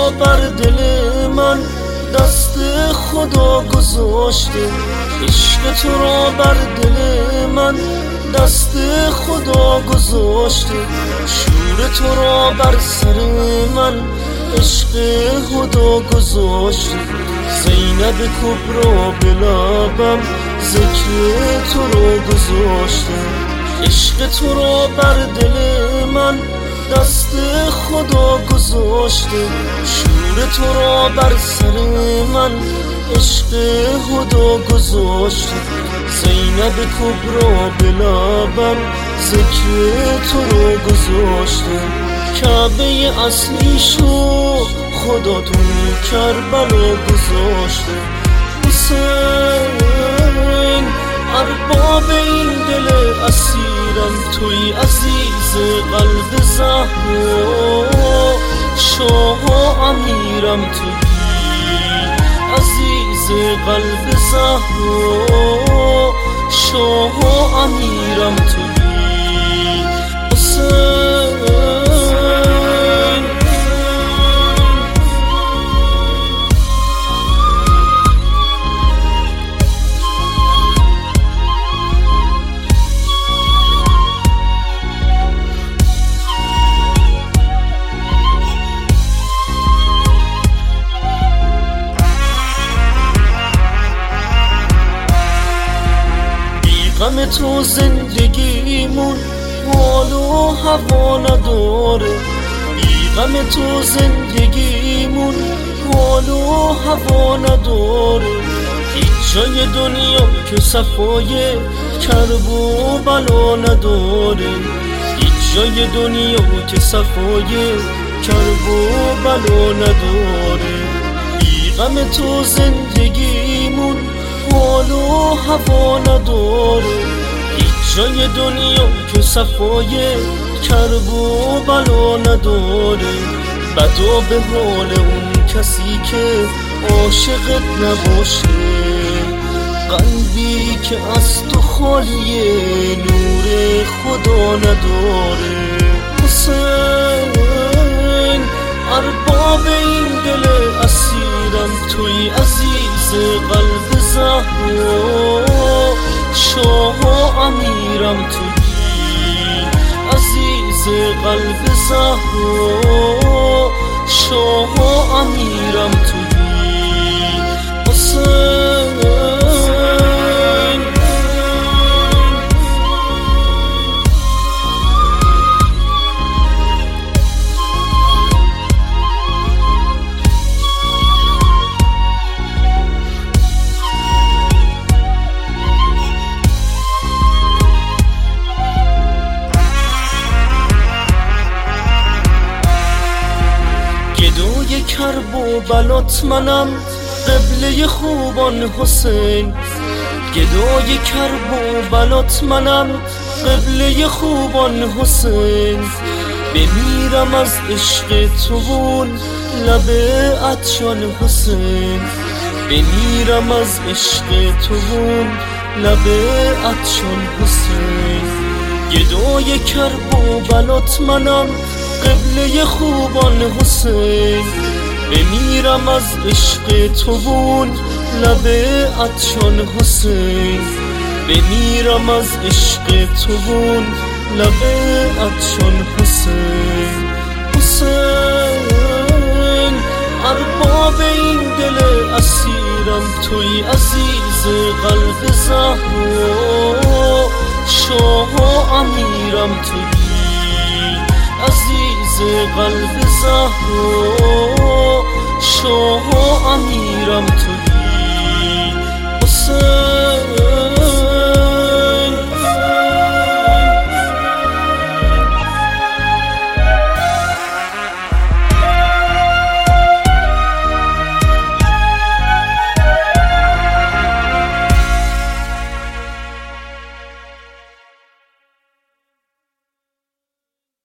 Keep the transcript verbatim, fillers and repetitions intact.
را بر دل من دست خدا گذاشته، عشق تو را بر دل من دست خدا گذاشته، شور تو را بر سر من عشق خدا گذاشته. زینب کبرا به لبم ذکر تو را گذاشته، عشق تو را بر دل من دست خدا گذاشته، شور تو را بر سر من عشق خدا گذاشته. زینب کبرا به لبم ذکر تو را گذاشته، کعبه اصلیشو خدا تو کربلا گذاشته. حسین ارباب این دل اسیرم توی عزیز قلب زهرا، شاه و امیرم توی عزیز قلب زهرا، شاه و امیرم توی حسین. غم تو زندگیمون حال و هوا نداره، بی غم تو زندگیمون حال و هوا نداره. هیچ جای دنیا که صفای کرب و بلا نداره، هیچ جای دنیا که صفای کرب و بلا نداره. بی غم تو زندگیمون حال و هوا نداره، هیچ جای دنیا که صفای کرب و بلا نداره. بدا به حال اون کسی که عاشقت نباشه، قلبی که از تو خالی نور خدا نداره. حسین ارباب این دل اسیرم توی عزیز قلب زهرا، شاه و امیرم توی عزیز قلب زهرا، شاه و امیرم توی حسین. گدای کرب و بلات منم قبله خوبان حسین، گدای کرب و بلات منم قبله خوبان حسین. بمیرم از عشق توون لب عطشان حسین، بمیرم از عشق توون لب عطشان حسین. گدای کرب و بلات منم قبله خوبان حسین، بمیرم از عشق توون لب عطشان حسین، بمیرم از عشق توون لب عطشان حسین. حسین ارباب این دل اسیرم توی عزیز قلب زهرا، شاه و امیرم توی عزیز قلب زهرا، شاه و امیرم